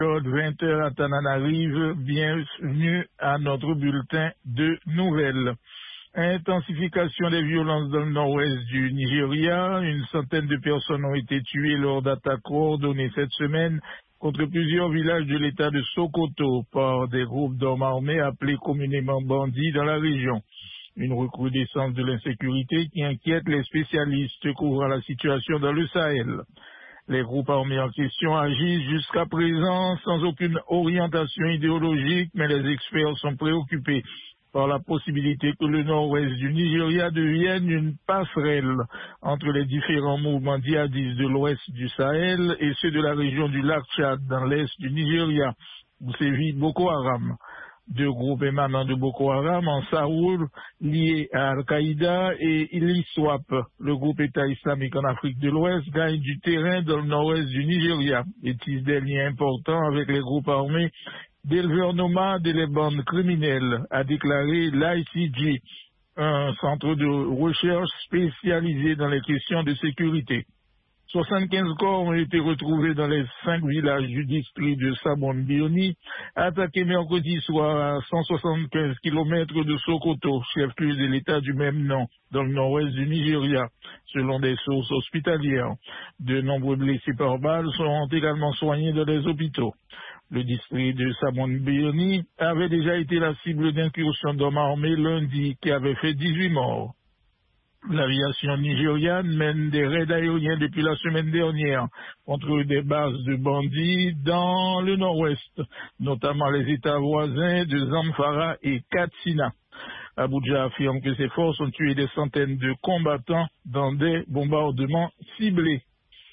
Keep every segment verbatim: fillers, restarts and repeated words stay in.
vingt heures à Tananarive, bienvenue à notre bulletin de nouvelles. Intensification des violences dans le nord-ouest du Nigeria. Une centaine de personnes ont été tuées lors d'attaques coordonnées cette semaine contre plusieurs villages de l'état de Sokoto par des groupes d'hommes armés appelés communément bandits dans la région. Une recrudescence de l'insécurité qui inquiète les spécialistes couvrant la situation dans le Sahel. Les groupes armés en question agissent jusqu'à présent sans aucune orientation idéologique, mais les experts sont préoccupés par la possibilité que le nord-ouest du Nigeria devienne une passerelle entre les différents mouvements djihadistes de l'ouest du Sahel et ceux de la région du lac Tchad dans l'est du Nigeria, où sévit Boko Haram. Deux groupes émanant de Boko Haram en Saoul, liés à Al-Qaïda, et l'ISWAP, le groupe État islamique en Afrique de l'Ouest, gagnent du terrain dans le nord-ouest du Nigeria et tissent des liens importants avec les groupes armés d'éleveurs nomades et les bandes criminelles, a déclaré l'I C G, un centre de recherche spécialisé dans les questions de sécurité. soixante-quinze corps ont été retrouvés dans les cinq villages du district de Sabon-Bioni, attaqués mercredi soir à cent soixante-quinze kilomètres de Sokoto, chef-lieu de l'état du même nom, dans le nord-ouest du Nigeria, selon des sources hospitalières. De nombreux blessés par balles sont également soignés dans les hôpitaux. Le district de Sabon-Bioni avait déjà été la cible d'incursions d'hommes armés lundi qui avait fait dix-huit morts. L'aviation nigériane mène des raids aériens depuis la semaine dernière contre des bases de bandits dans le nord-ouest, notamment les États voisins de Zamfara et Katsina. Abuja affirme que ses forces ont tué des centaines de combattants dans des bombardements ciblés.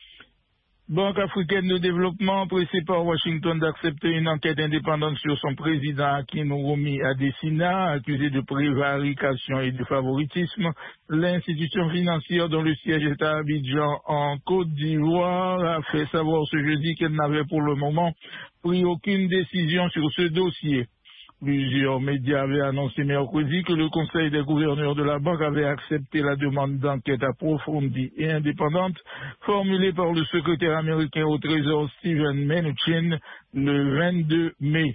Banque africaine de développement, pressée par Washington d'accepter une enquête indépendante sur son président Akinwumi Adesina, accusé de prévarication et de favoritisme, l'institution financière dont le siège est à Abidjan en Côte d'Ivoire a fait savoir ce jeudi qu'elle n'avait pour le moment pris aucune décision sur ce dossier. Plusieurs médias avaient annoncé mercredi que le Conseil des gouverneurs de la banque avait accepté la demande d'enquête approfondie et indépendante formulée par le secrétaire américain au Trésor Steven Mnuchin le vingt-deux mai.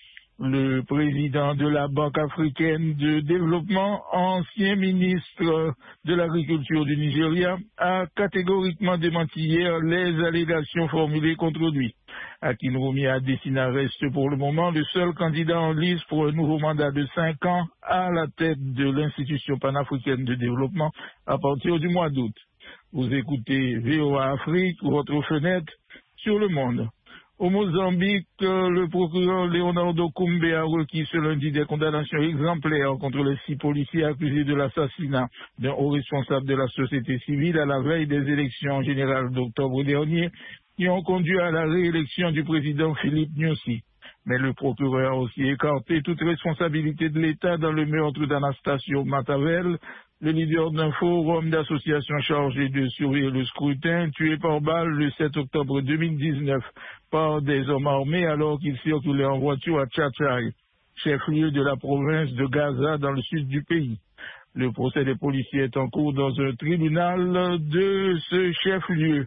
Le président de la Banque africaine de développement, ancien ministre de l'Agriculture du Nigeria, a catégoriquement démenti hier les allégations formulées contre lui. Akinwumi Adesina reste pour le moment le seul candidat en lice pour un nouveau mandat de cinq ans à la tête de l'institution panafricaine de développement à partir du mois d'août. Vous écoutez V O A Afrique, votre fenêtre sur le monde. Au Mozambique, le procureur Leonardo Kumbe a requis ce lundi des condamnations exemplaires contre les six policiers accusés de l'assassinat d'un haut responsable de la société civile à la veille des élections générales d'octobre dernier qui ont conduit à la réélection du président Philippe Nyusi. Mais le procureur a aussi écarté toute responsabilité de l'État dans le meurtre d'Anastasio Matavel, le leader d'un forum d'associations chargé de surveiller le scrutin, tué par balle le sept octobre deux mille dix-neuf par des hommes armés alors qu'il circulait en voiture à Tchatchaï, chef-lieu de la province de Gaza dans le sud du pays. Le procès des policiers est en cours dans un tribunal de ce chef-lieu.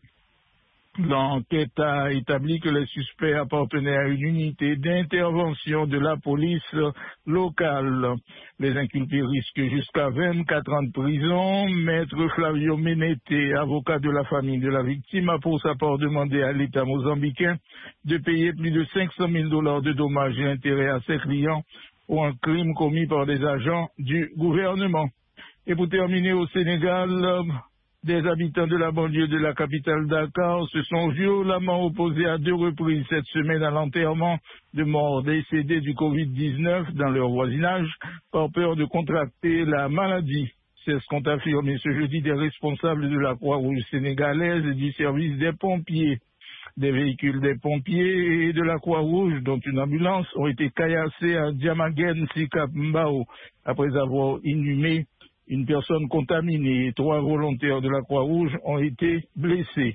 L'enquête a établi que les suspects appartenaient à une unité d'intervention de la police locale. Les inculpés risquent jusqu'à vingt-quatre ans de prison. Maître Flavio Menete, avocat de la famille de la victime, a pour sa part demandé à l'État mozambicain de payer plus de cinq cent mille dollars de dommages et intérêts à ses clients pour un crime commis par des agents du gouvernement. Et pour terminer, au Sénégal, des habitants de la banlieue de la capitale Dakar se sont violemment opposés à deux reprises cette semaine à l'enterrement de morts décédés du covid dix-neuf dans leur voisinage par peur de contracter la maladie. C'est ce qu'ont affirmé ce jeudi des responsables de la Croix-Rouge sénégalaise et du service des pompiers. Des véhicules des pompiers et de la Croix-Rouge, dont une ambulance, ont été caillassés à Diamagen, Sikap Mbao, après avoir inhumé une personne contaminée et trois volontaires de la Croix-Rouge ont été blessés.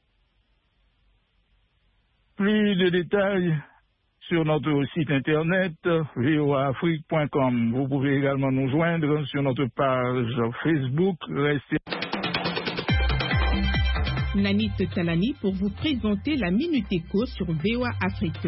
Plus de détails sur notre site internet v o a afrique point com. Vous pouvez également nous joindre sur notre page Facebook. Restez Nanit Talani pour vous présenter la Minute Éco sur V O A Afrique.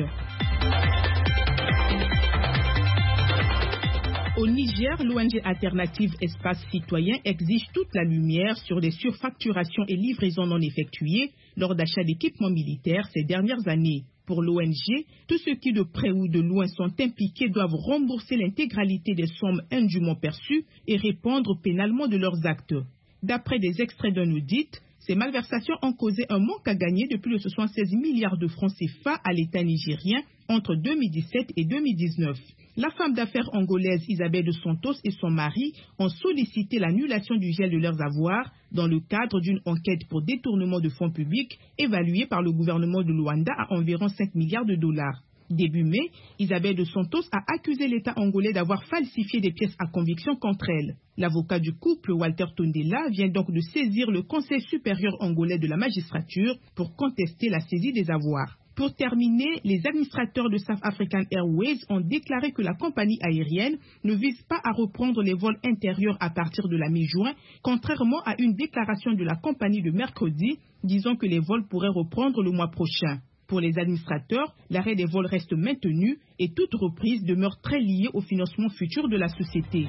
Au Niger, l'O N G Alternative Espace Citoyen exige toute la lumière sur les surfacturations et livraisons non effectuées lors d'achats d'équipements militaires ces dernières années. Pour l'O N G, tous ceux qui de près ou de loin sont impliqués doivent rembourser l'intégralité des sommes indûment perçues et répondre pénalement de leurs actes. D'après des extraits d'un audit, ces malversations ont causé un manque à gagner de plus de soixante-seize milliards de francs C F A à l'État nigérien entre deux mille dix-sept et deux mille dix-neuf. La femme d'affaires angolaise Isabelle de Santos et son mari ont sollicité l'annulation du gel de leurs avoirs dans le cadre d'une enquête pour détournement de fonds publics évaluée par le gouvernement de Luanda à environ cinq milliards de dollars. Début mai, Isabelle de Santos a accusé l'État angolais d'avoir falsifié des pièces à conviction contre elle. L'avocat du couple, Walter Tondela, vient donc de saisir le Conseil supérieur angolais de la magistrature pour contester la saisie des avoirs. Pour terminer, les administrateurs de South African Airways ont déclaré que la compagnie aérienne ne vise pas à reprendre les vols intérieurs à partir de la mi-juin, contrairement à une déclaration de la compagnie de mercredi disant que les vols pourraient reprendre le mois prochain. Pour les administrateurs, l'arrêt des vols reste maintenu et toute reprise demeure très liée au financement futur de la société.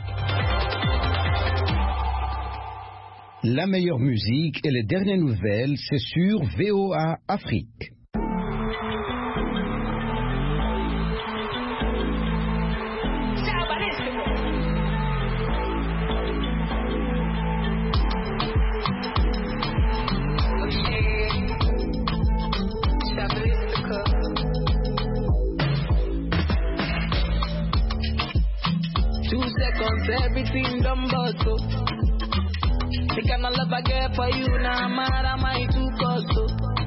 La meilleure musique et les dernières nouvelles, c'est sur V O A Afrique. Everything done but so the kind of love I get for you now, nah, mad am I too cost so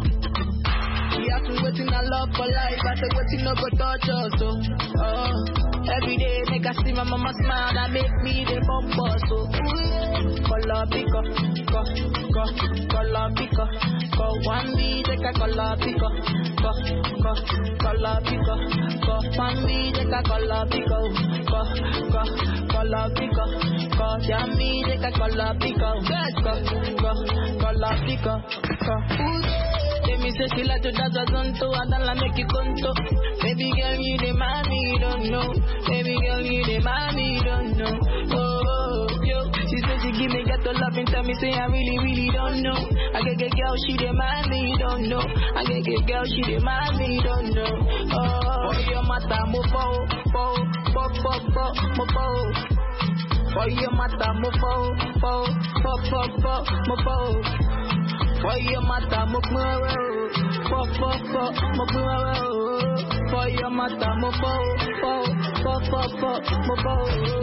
you have to wait in a love for life. I say waiting no go touch us so oh, every day make I see my mama smile that make me the bumper so color pico, co, co, color pico, co one B take a color pico, co, co, color pico, co one B take a color pico, co, co, color pico, co yummy take a color pico, co, co, color pico, co. Me say she like to dance a zonto, I don't like make you conto. Baby girl, you the mommy, don't know. Baby girl, you the mommy, don't know. Oh, oh, yo. She said she give me ghetto love and tell me say I really, really don't know. I get get girl, she the mommy, don't know. I get get girl, she the mommy, don't know. Oh, for your mata mo po, po, po, po, po, mo po. For your mata mo po, po, po, po, po, mo po. For your mata mo po, po, po, po, mo po. For your mata mo po, po, po, po, po, mo po.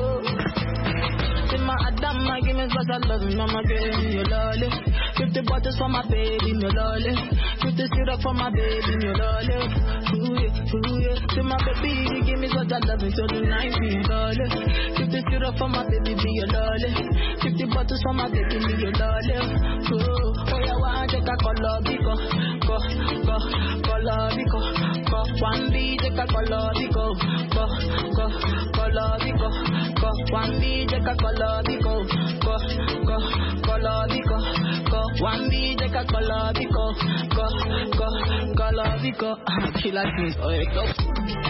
See my Adam, I give me special love, mama give me your lolly. Fifty bottles for my baby, me lolly. Fifty syrup for my baby, me lolly. Ooh yeah, ooh yeah. See my baby, give me special love until the night, me lolly. Fifty syrup for my baby, be your lolly. Fifty bottles for my baby, me your lolly. Ooh, oh yeah, one take a color biko, go, go, color biko, go. One B take a color biko, go, go, color biko, go. One B take a color biko, go, go, color biko, go. One B take a color biko, go, go, color biko. Killer things, oh it goes.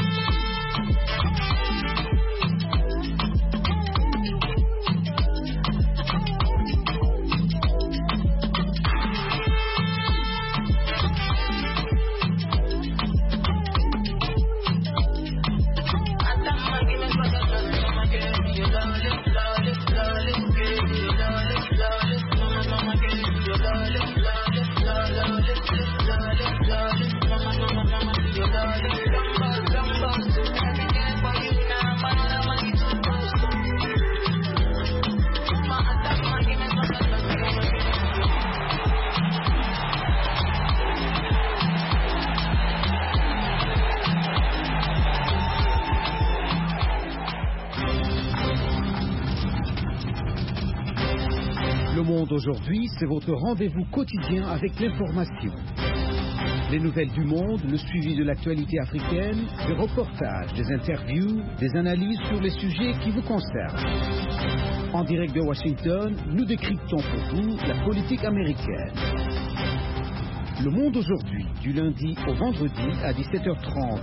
Le Monde aujourd'hui, c'est votre rendez-vous quotidien avec l'information. Les nouvelles du monde, le suivi de l'actualité africaine, des reportages, des interviews, des analyses sur les sujets qui vous concernent. En direct de Washington, nous décryptons pour vous la politique américaine. Le Monde aujourd'hui, du lundi au vendredi à dix-sept heures trente